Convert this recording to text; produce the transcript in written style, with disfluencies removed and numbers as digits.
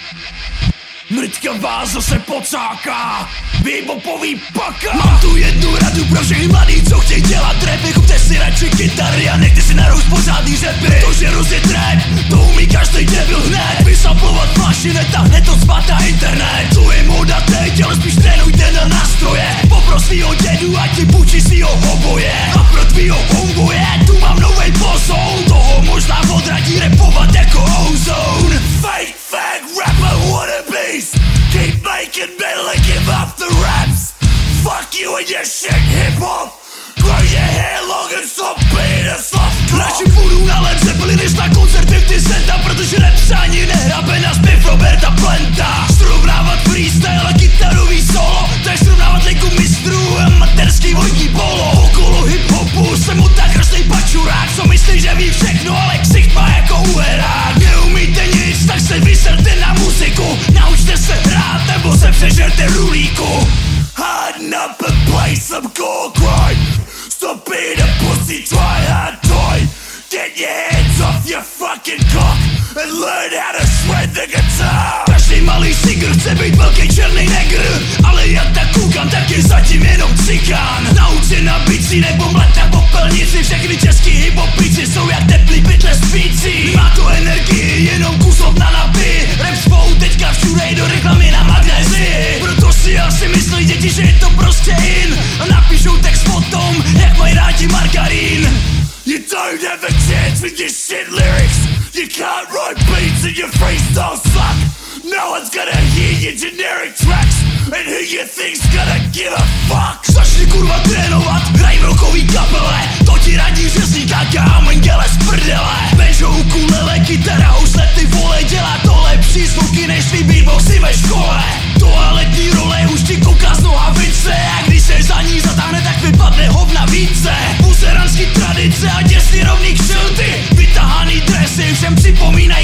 Mrťka vás zase pocáká, bebopový paka. Mám tu jednu radu pro všechny mladý, co chtějí dělat rap. Kupte si radši kytary a nechte si naroust pořádný řepy. Protože rozjet rap, to umí každej debil hned. Vysaplovat flaši, netáhne to spát na internet. To je moda teď, ale spíš trénujte na nástroje. Popros svýho dědu, ať ti půjčí svýho oboje. A pro tvýho homeboje, tu mám novej pozoun. Toho možná odradí rapovat jako ozone. Fake rapper wannabes, keep making metal and give up the raps. Fuck you and your shit hip-hop. Grow your hair long and stop being a soft clock. Radši půjdu na Led Zeppelin než na koncert 50 Centa, protože rap psání nehrabe na zpěv Roberta Planta. Srovnávat freestyle a kytarový solo, to je srovnávat ligu mistrů a materský vodní polo. Okolo hip-hopu se motá krasnej pačurák, co myslí, že ví všechno, ale ksicht má jako uherák. Neumíte nic, tak se vyserte na muziku. Naučte se hrát, nebo se přežerte rulíku. Harden up and play some core grind. Stop being a pussy, try hard toy. Get your hands off your fucking cock and learn how to shred the guitar. Každý malý singer chce být velký černý negr, ale já tak koukám, tak je zatím jenom cikán. Nauč se na bici nebo mlet na popelnici. Všechny český hip-hopici jsou jak teplý pytle spící. Má to energii, jenom kuslov na napij. Rap svou teďka všude do reklamy na magnézii. Proto si asi myslí děti, že je to prostě in. A napíšou text o tom, jak mají rádi margarín. You don't have a chance with your shit lyrics. You can't write beats and your freestyles suck. No one's gonna hear your generic tracks. And who you think's gonna give a fuck? Začni kurva trénovat, hraj v rockový kapele. To ti radí řezníka, kámengele z prdele. Banjo, ukulele, kytara, housle, ty vole. Dělá to lepší zvuky než tvý beatboxy ve škole. Toaletní role už ti kouká z nohavice. A když se za ní zatáhne, tak vypadne hovna více. Buzeranský tradice a těsný rovný kšilty. Vytahaný dresy všem připomínají